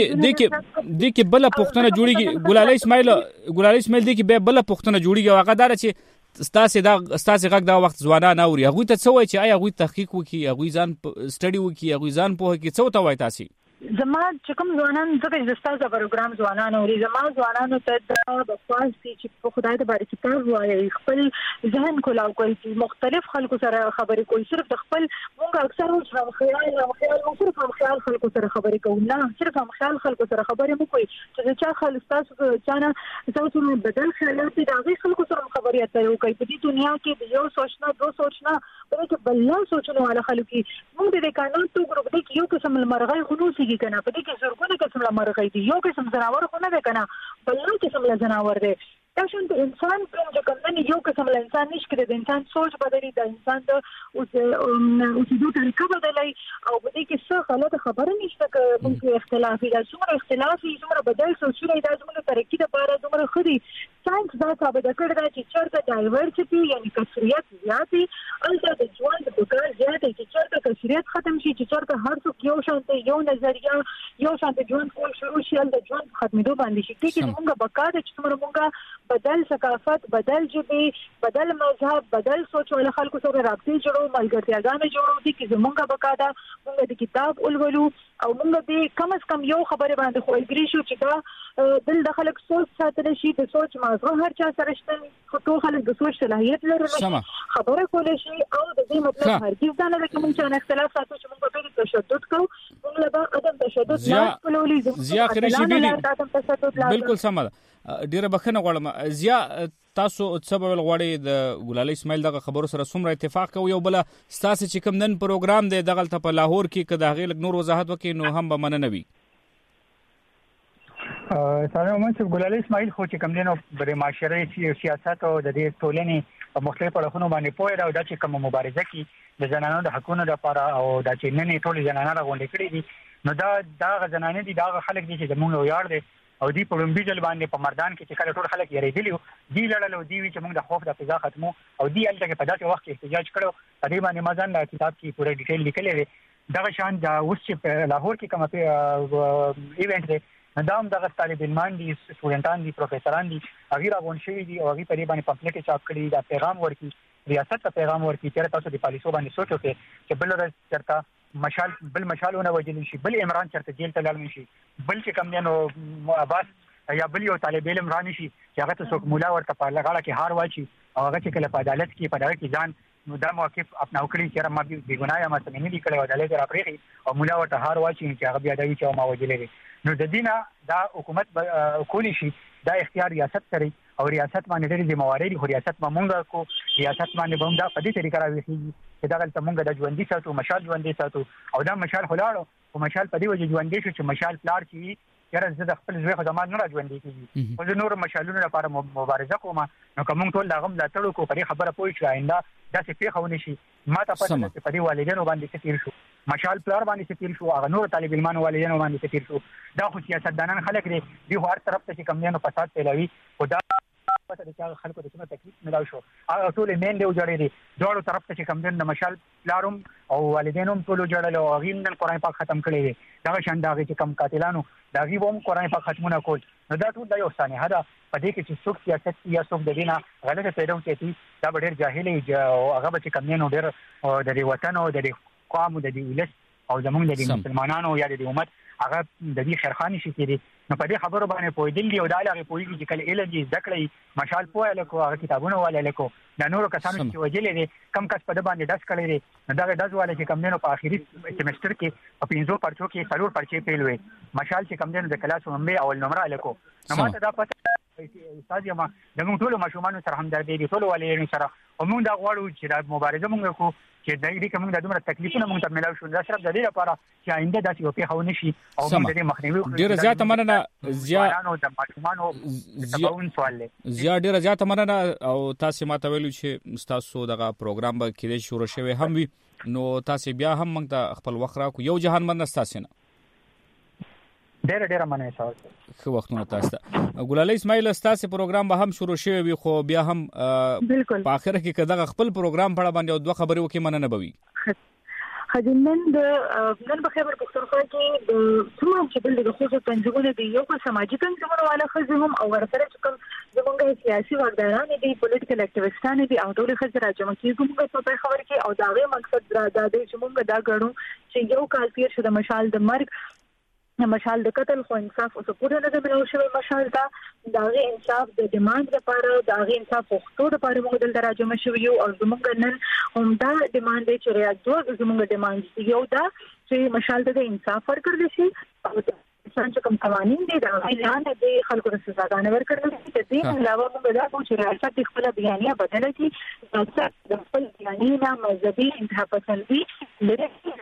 کې بل پښتنه جوړیږي ګلالي اسماعیل د کې بل پښتنه جوړیږي هغه دار چې ستاسو غږ دا وخت ځوانان اوري هغه ته څه وایي چې آیا هغه تحقیق وکي هغه ځان سټډي وکي هغه ځان په کې څه ته وایي تاسو زما چې کوم ځوانان دغه زستازه پروګرام ځوانان او زما ځوانانو ته د بخواستي چې په خدای ته بارک کتاب وایي خپل ذهن کولاو کوي چې مختلف خلکو سره خبرې کوي صرف د خپل مونږ اکثر اوس خیال صرف خیال خلکو سره خبرې کوو نه صرف خیال خلکو سره خبرې مو کوي چې چا خلک تاسو چانه تاسو بدل خیالات دي هغه خلکو سره خبرې اترې کوي په دې دنیا کې د یو سوچنا دو سوچنا په کې بل سوچنه والا خلک مونږ د قانون تو ګروپ کې یو قسم المرغۍ خنوسي کنه په دې کې زرګونه قسم لا مرغۍ دي یو قسم زناور خو نه ده کنه بل قسم لا زناور دي دا څنګه انسان کوم کنه یو قسم لا انسان نشکره د انسان سوچ بدلي د انسان د اوس د طریقه بدلي او په دې کې څه غلط خبره نشته چې موږ اختلافي دا څومره اختلافي څومره بدل سوچونه دا څومره ترقی د لپاره څومره خدي ساينس دا ثابت کړی دا چې چرته ډایورسټي یعنی کثریت زیاتي البته د ژوند د کار زیاتي چې چرته کثریت ختم شي چې چرته هر څوک یو شانته یو نظریه یو شانته ژوند کول شروع شي د ژوند ختمېدو باندې شي چې موږ بقا د چې موږ بدل ثقافت بدل جبي بدل مذهب بدل سوچ ول خلکو سره رابطې جوړو ملګرتیاګانې جوړو دي چې زمونږه بقا دا موږ د کتاب ولولو او موږ دې کم از کم یو خبره باندې خو اګری شو چې دا دل د خلک سوچ ساتل شي د سوچ مازغه هر چا سره شته ټول خلک د سوچ صلاحیت لري خبره کول شي او د دې مطلب هرگز دا نه کوم چې اختلاف ساتو چې موږ په دې تشدد کوو موږ له عدم تشدد نه کولولي زیا خریشي بالکل سم ډیره بخنه غواړم زیا تاسو سبب غواړي د ګلالي اسماعیل دغه خبرو سره څومره اتفاق کوي او بل ستاسو چې کوم نن پروګرام دی دغه ته په لاهور کې کدا غیل نور وضاحت وکړي نو هم به مننه وي سلام منصف ګلالي اسماعیل خو چې کوم دینو بری معاشري سیاست او د دې ټولنې په مختلفو اړخونو باندې پوهه او د چې کوم مبارزه کې د زنانو د حقوقو لپاره او د چې نن ټول زنانه راغونډې کړې دي نو دا زنانه دي دا خلک دي چې زموږ یو دي او دی په لومبي ځل باندې په مردان کې چې کله ټول خلک یې ریدلی دی لړل او دی چې موږ د خوف د فضا ختمو او دی الته کې په داسې وخت کې احتجاج کړو په دې باندې مازن د کتاب کې پوره ډیټیل لیکلې وي دغه شان د اوس چې په لاهور کې کوم ایونت دی دا هم دغه طالب علمان دي سټوډنټان دي پروفیسوران دي هغه راغون شوي دي او هغه په دې باندې پمفلټ چاپ کړي دا پیغام ورکړي ریاست ته پیغام ورکړي چې تاسو د پالیسو باندې سوچ وکړئ چې بل ورځ چرته مشالونه وجل شي بل عمران چرته جیل ته لاړ شي بل چې کوم نو عباس یا بل یو طالب علم رانی شي چې هغه ته څوک مولا ورته په لغړه کې هار واچي او هغه چې کله په عدالت کې په دغه کې ځان نو دا موقف اپنا وکړي چې ما بي ګناه ما څه نه دي کړی عدالت راپریږي او مولا ورته هار واچي چې هغه بیا دوی چې ما وجلې نو د دینه دا حکومت کولی شي دا اختیار ریاست کوي او ریاست باندې ډېری ذمہواری دي خو ریاست مونږه کو ریاست باندې به دا په دې طریقه راوځي چې دا غلطه مونږه د ژوندۍ ساتو مشال ژوندۍ ساتو او دا مشال خلاړو او مشال په دې وجه ژوندۍ شو چې مشال پلار چی یاره زه د خپل ځوی خو زمان نه ژوندۍ کیږي او زه نور مشالونو لپاره مبارزه کوم نو کوم ټول دا غم لا تړو کو په خبره پوي شو آینده دا څه پیښونه شي ما ته پته چې په دې والدینو باندې تیر شو مشال پلار باندې تیر شو هغه نور طالب علمانو والدینو باندې تیر شو دا خو سیاستدانان خلک دي دی هر طرف ته چې کم نه فساد پیلوي خدا پته د خلکو د څه تکلیف ملاو شو هغه ټول مین دی جوړې دي دوه طرف ته چې کم نه مشال پلاروم او والدینوم ټول جوړل او غیم نن قرآن پاک ختم کړی دی دا شان دا چې کم قاتلانو دا غیبوم قرآن پاک ختمونه کول نو دا ټول د یو ثاني هدا په دې کې چې څوک سیاست یا څوک د دینه غلطه پیدا وکړي دا ډېر جاهل او هغه چې کم نه ډېر د وطن او د قوم د ولس او زمونږ د مسلمانانو یا د امت هغه د دې خیرخاني شي کېږي نو په دې خبرو باندې پوهېدل دي او دا هغه پوهېږي چې کله علم دې ذکر مشال پوهه لکو هغه کتابونه والا لکو د نورو کسانو چې وجلې دي کم کس په دې باندې داس کړی دي نو دا داس والا چې کم نه په اخیری سیمستر کې په 500 پرچو کې څلور پرچې پیل وي مشال چې کم نه د کلاس نمبر اول نمبر لکو نو ماته دا پته استاد یم د موږ ټول ماشومان سره همدردي دي ټول والدین سره او موږ دا غواړو چې د مبارزه موږ کو چې دای دې کوم د دومره تکلیفونه موږ ته ملاو شو دا صرف د دې لپاره چې آینده داسې یو پیښه ونشي او موږ دې مخنیوي ډیر زیات مننه د ماشومانو تباون سوال زیات ډیر زیات مننه او تاسو ماته ویلو چې تاسو دغه پروګرام به کېدې شروع شوی هم وي نو تاسو بیا هم موږ ته خپل وخت راکو یو جهان مننه تاسو نه ډېر مننه تاسو. خو وختونه تاسو ته ګلالۍ اسماعیل تاسو پروګرام به هم شروع شوی وي خو بیا هم په اخر کې کداغه خپل پروګرام په اړه باندې دوه خبرې وکي مننه بوي. خدمن نن په خبر پښتونخوا کې د څومره چې بل د خصوصي تنظیمونو دی یو په سماجی تنظیمونو والا خزم او ورسره چې کوم زموږ سیاسي واکداران دي پولیټیکل اکټیویسټان دي او ټول خزر راجمع کیږي موږ په خبر کې او داغه مقصد دا دی چې موږ دا غړو چې یو کال تیر شو د مشال د مرګ مشال د قتل خو انصاف او پوره نه د ملو شوی مشال دا داغه انصاف د ډیماند لپاره داغه انصاف پښتو لپاره موږ دلته راجمع شو یو او زموږ نن هم دا ډیماند چې راځو زموږ ډیماند یو دا چې مشال د انصاف ورکړل شي او څنګه کوم قوانين دي دا اعلان دي خلکو ته سزاګانې ورکړل شي د دې علاوه موږ دا کوم چې ریاست خپل بیانیه بدله کړي د خپل بیانیه نه مذهبي انتها پسندي لري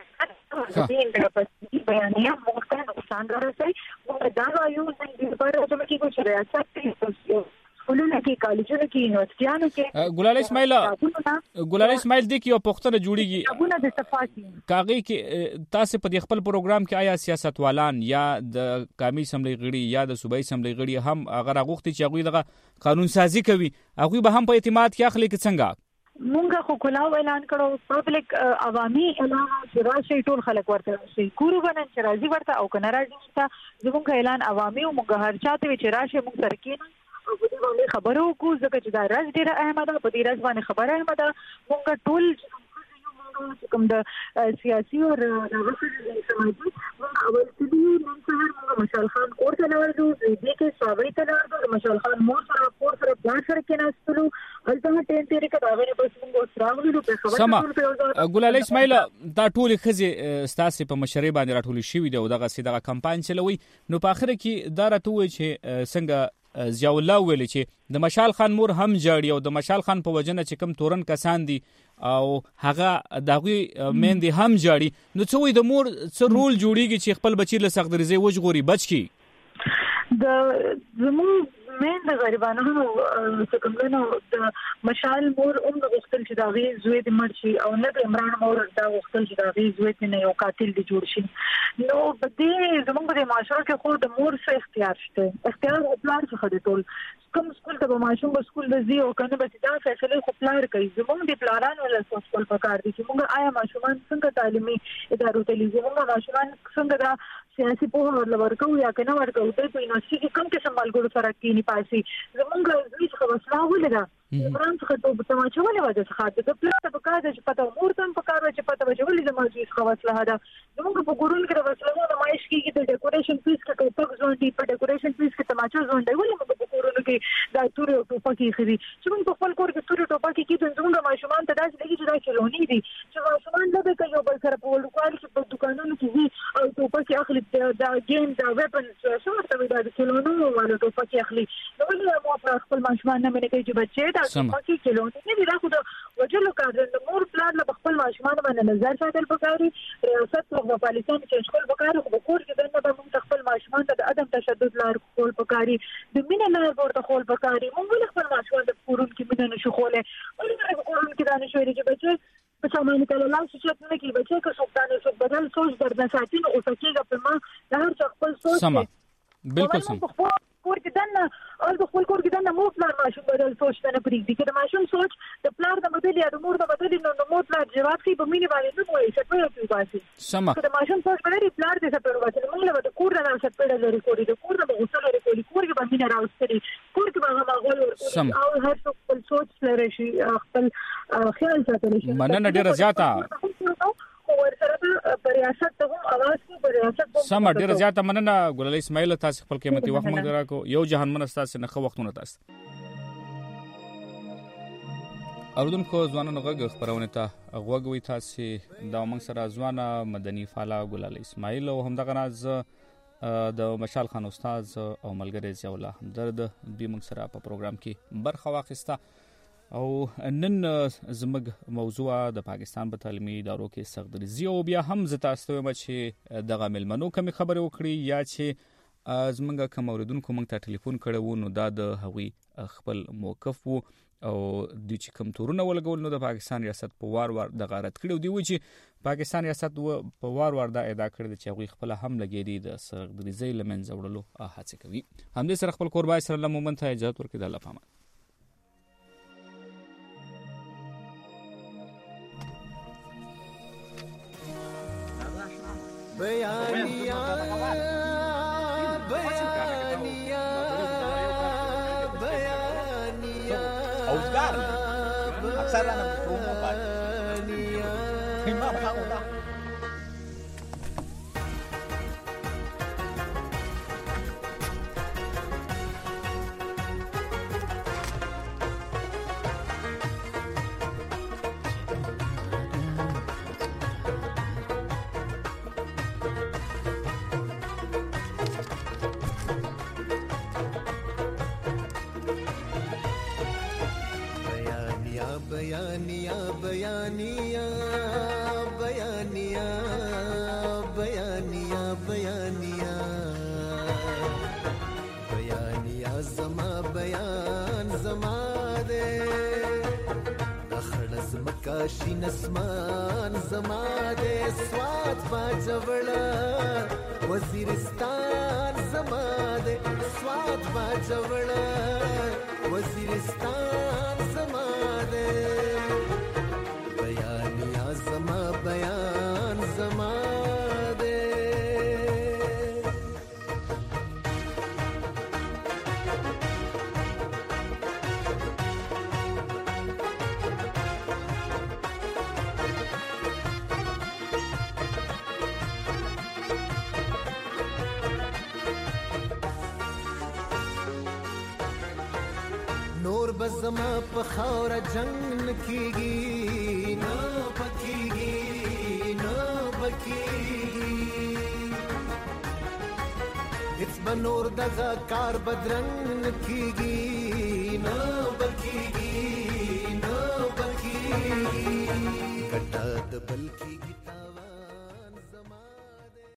بیانیه موږ ته نقصان رسوي موږ دا وایو چې په اړه چې کوم ریاست ولونه کې کالجونو کې یونیورسيټانو کې ګلالۍ اسماعیل د کیو پښتنه جوړیږي ابونه د صفاتی کاغي کې تاسو په خپل پروګرام کې آیا سیاستوالان یا د قومي اسمبلی غړي یا د صوبایي اسمبلی غړي هم هغه غوښتي چې هغه دغه قانون سازي کوي هغه به هم په اعتماد کې اخلي کې څنګه مونږه خو کلاو اعلان کړو پبلک عوامي اعلان چې راشي ټول خلک ورته شي کورو غنن چې راځي ورته او کنه راځي چې زموږ اعلان عوامي او مونږ هر چاته چې راشي مونږ سره کې او په دې باندې خبرو کو ځکه چې دا راز ډیره اهمه ده په دې راز باندې خبره اهمه ده مونږ ټول کوم د سیاسي او سماجي مونږ اول چې نن سهار مونږ مشال خان کور ته لاړو دې کې ساوي ته لاړو مشال خان مور سره کور سره پلان سره کې ناستلو البته ټین تیری کې دا غوړي بس مونږ راغلو په خبره ګلالۍ اسماعیل دا ټول خزي ستاسو په مشرۍ باندې راټول شي دی او دغه سیدغه کمپاین چلوي نو په اخر کې دا راټوي چې څنګه ضیاء الله ویل چې د مشال خان مور هم جاړي او د مشال خان په وجنه چې کم تورن کسان دي او هغه دغه مېندې هم جاړي نو څه وي د مور څه رول جوړیږي چې خپل بچی له سخت درځي وجغوري بچ کی د زموږ مين د غریبانو څخه کومنه د مشال مور د وختل چې دا غي زوی د مرشي او نه د عمران مور دا وختل چې دا غي زوی نه یو قاتل دی جوړ شي نو په دې زموږ د معاشره کې خو د مور څخه اختیار شته اختیار او پلان څخه د ټول کوم سکول ته به ماشوم به سکول د زی او کنه به دا فیصله خو پلان کوي زموږ د پلانانو له سوال پکار دي چې موږ آیا ماشومان څنګه تعلیمي ادارو ته لیږو موږ ماشومان څنګه دا سیاسي په هر ورکو یا کنه ورکو د یونیورسيټي کې کوم قسم ملګرو سره کېنی پاسي زمونږ زوی څخه وسلا ولدا عمران څخه ته په تماچولې وځه څخه د پلان په کار چې پته مورتم په کار چې پته وجولې د موضوع څخه وسلا ده زمونږ په ګورون کې وسلا نو مایش کې د ډیکوریشن پیس کې په ځون دی په ډیکوریشن پیس کې تماچو ځون دی ولې موږ په ګورون کې دا توري او ټوپکی خري چې موږ په خپل کور کې توري ټوپکی کې زمونږ ماشومان ته داسې لګي چې دا کلونی دي چې ماشومان نه به یو بل سره په ولکوال کې په دکانونو کې او ټوپکی اخلي دا ګیم دا ویپنز څه ورته دا کلونو ولا ټوپکی اخلي نو ولې مو په خپل ماشومان نه منې کوي چې بچي دا ټوپکی کلونی نه دي دا خو د وجلو کار د مور پلان له خپل ماشومان باندې نظر ساتل پکاري ریاست او پالیسان چې خپل پکاري خو کور کې دنه به موږ خپل ماشومان ته د عدم تشدد لار خپل پکاري د مینه لار ورته خپل پکاري موږ خپل ماشومان د کورون کې مینه نشو خوله ولې کورون کې دا نشو لري چې بچي په سامان کې لاله چې نه کې بچي که څوک څوک بدل سوچ درنه ساتي نو اوسکیږي په ما د هر خپل سوچ سم بالکل سم کور کې دنه او د خپل کور کې دنه مو پلان ماشوم بدل سوچ نه پریږدي چې د ماشوم سوچ د پلان د بدل یا د مور د بدل نو مو پلان جواب کوي په مینه باندې نو وایي چې په یو باسي سم د ماشوم سوچ بدل پلان دې څه په واسطه موږ له کور نه څه په لري کوي د کور نه غوسه لري کوي کور کې باندې راوستري کور کې هغه ماحول او هر څوک خپل سوچ لري شي خپل خیال ساتلی شي مننه ډیره زیاته ریاست ته هم आवाज کو پر ریاست سم ډیره زیاته مننه ګلالۍ اسماعیل تاسو خپل قیمتي وخت مونږ راکو یو جهان من تاسو نه خو وختونه تاسو اردوونکو ځوانانو غږ خبرونه ته غوږوي تاسو دا موږ سره ځوانه مدني فعال ګلالۍ اسماعیل او همدغه ناز د مشال خان استاد او ملګری ضیاء الله همدرد دوی موږ سره په پروګرام کې برخه واخیسته او نن زموږ موضوع د پاکستان په تعلیمي ادارو کې سخت درزي او بیا هم زه تاسو ته وایم چې دغه ملمنو کوم خبره وکړي یا چې زمونږ کوم اوریدونکو موږ ته ټلیفون کړی و نو دا د هغوی خپل موقف و او دوی چې کوم تورونه ولګول نو د پاکستان ریاست په وار وار د غارت کړي او دوی وایي چې پاکستان ریاست په وار وار دا ادعا کړې ده چې هغوی خپله هم لګېدي د سرغدریزۍ له منځه وړلو هڅې کوي. همدې سره خپل کوربای سره الله مومن ته اجازت ورکړي. د الله په امان. بیانیا اوزگار اکثر رانم پرومو بعد خیمه بخواه اونا بیانیا بیانیا بیانیا بیانیا بیانیا بیانیا زما بیان زما دے اخړز مکاشي نسمان زما دے سواد باجوړا وزیرستان زما دے سواد باجوړا وزیرستان زما دے بیانیا زما بیان زما دے نور بزما په خاور جنگ کیږي نو پکیږي نو پکیږي هیڅ بنور دغه کار بدرنګ کیږي نو پکیږي نو پکیږي کټه د بل کیږي